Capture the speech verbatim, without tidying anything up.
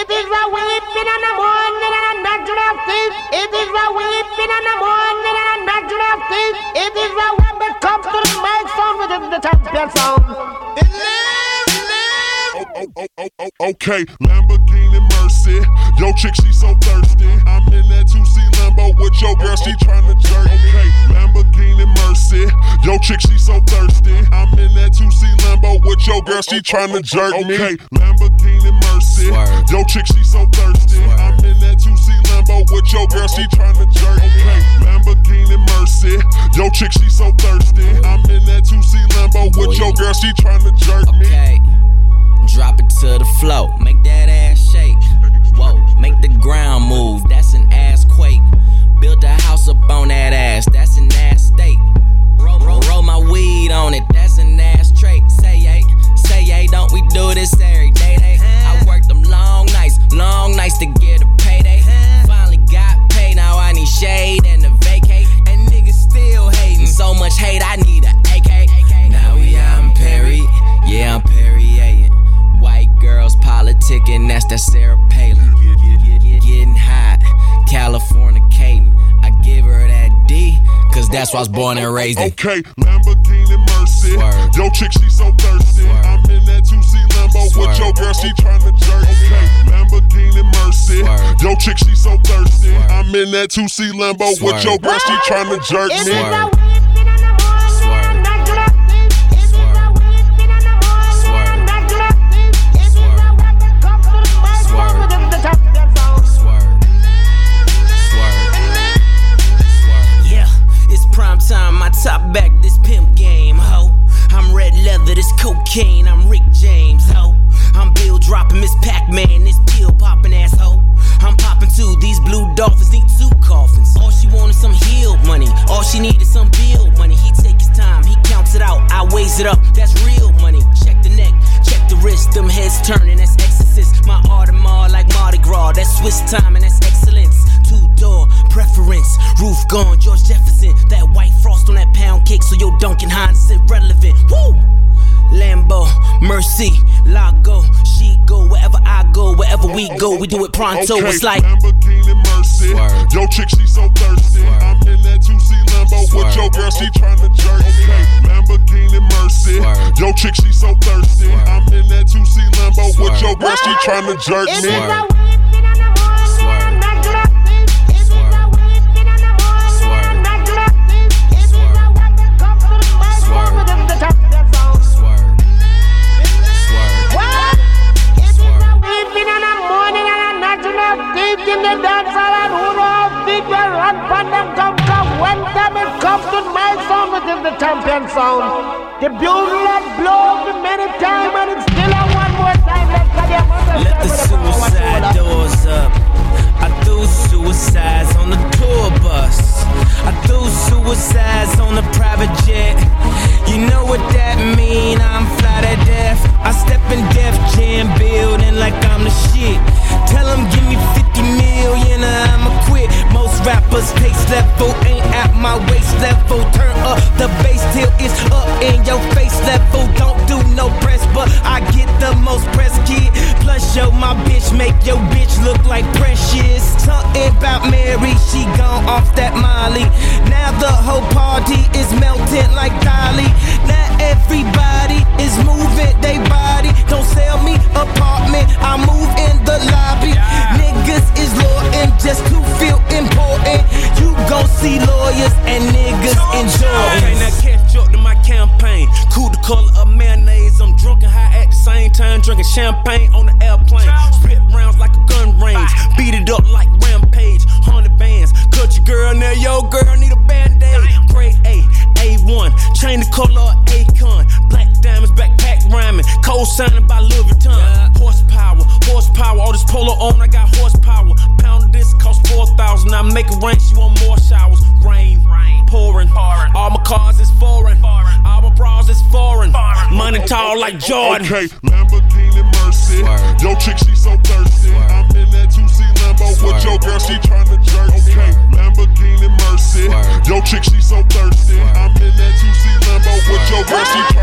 It is a weeping and a mourning and a gnashing of teeth. It is a weeping and a mourning and a gnashing of teeth. It is a when it comes to the mic sound within the champion sound. It live, live. Oh, oh, oh, oh, oh, okay, Lamborghini Mercy. Yo, chick, she so thirsty. I'm in that two C Lambo with your girl, she tryna jerk. Okay, Lamborghini Mercy. Yo, chick, she so thirsty. I'm in that two C Lambo with your girl, she tryna jerk me. Okay, Lamborghini Mercy. Yo, chick, she so thirsty. I'm in that two C Lambo with your girl, she tryna jerk. Okay, Lamborghini Mercy. Yo, chick, she so thirsty. I'm in that two C Lambo with your girl, she tryna jerk me. Okay, drop it to the floor, make that ass shake. Whoa, make the ground move, that's an ass quake. Built a house up on that ass, that's an ass state. Roll, roll, roll my weed on it, that's an ass trait. Say yay, say yay, don't we do this every day? They, I worked them long nights, long nights to get a payday. Finally got paid, now I need shade and a vacate. And niggas still hating, so much hate, I need a A K. Now we out in Perry, yeah, I'm Perrier. White girls politicking, that's that Sarah Palin. Getting hot, Californicating. I give her that D, cause that's why I was born and raised in. Okay, Lamborghini Mercy. Swerve. Yo, chick, she so thirsty. Swerve. I'm in that two C Lambo Swerve. With your girl, she tryna jerk. Okay, Lamborghini Mercy. Swerve. Yo, chick, she so thirsty. Swerve. I'm in that two C Lambo Swerve. With your girl, she tryna jerk me. Swerve. Time, my top back, this pimp game, ho. I'm red leather, this cocaine, I'm Rick James, ho. I'm Bill dropping Miss Pac-Man, this pill popping asshole. I'm popping too, these blue dolphins need two coffins. All she wanted some healed money, all she needed some bill money. He take his time, he counts it out, I weighs it up, that's real money. Check the neck, check the wrist, them heads turning, that's exorcist. My Audemars like Mardi Gras, that's Swiss time and that's excellence. Two-door preference, roof gone, George Jefferson. That white frost on that pound cake, so your Duncan Hines is irrelevant. Woo! Lambo, Mercy, Lago, she go wherever I go, wherever we go, we do it pronto. Okay, it's like Lamborghini Mercy. Swerve. Yo, chick, she so thirsty. Swerve. I'm in that two C Lambo Swerve. With your girl, she tryna jerk. Okay, Lamborghini Mercy. Swerve. Yo, chick, she so thirsty. Swerve. I'm in that two C Lambo Swerve. With your girl, she tryna jerk me. Swerve. In the dance and who knows people run from them come come when time it comes to my sound within the champion sound. The bugle that blows me many times and it's still a one more time. Let the suicide doors up. I do suicides on the tour bus. I do suicides on the private jet. You know what that mean, I'm fly to death. I step in Def Jam building like I'm the shit. Tell them give me fifty million or I'ma quit. Most rappers taste level ain't at my waist level. Turn up the bass till it's up in your face level. Don't do no press, but I get the most press, kid. Plus yo, my bitch make your bitch look like Precious. Something about Mary, she gone off that Molly. Now the whole party is melting like Dolly. Now everybody is moving they body. Don't sell me apartment, I move in the lobby. Niggas is loyal just to feel important. You gon' see lawyers and niggas enjoy. Okay, now catch up to my campaign. Cool the color of mayonnaise. I'm drunk and high at the same time. Drinking champagne on the airplane. Spit rounds like a gun range. Beat it up like Rampage. Hundred bands. Cut your girl now, yo girl need a band-aid. Grade A, A one. Chain the color of Akon. Black diamonds, backpack rhyming. Co-signing by Louis Vuitton. Horsepower, horsepower. All this polo on, I got horsepower. Pound of this cost four thousand. I make it rain, she want more showers. Rain, rain, pouring. pouring. All my cars is foreign. foreign. All my bras is foreign. foreign. Money tall like Jordan. Okay, Lamborghini Mercy. Swerve. Yo, chick, she so thirsty. Swerve. I'm in that two C Lambo Swerve. With your girl, she tryna jerk. Okay, Lamborghini Mercy. Swerve. Yo, chick, she so thirsty. Swerve. I'm in that two C Lambo Swerve. With your girl, she tryna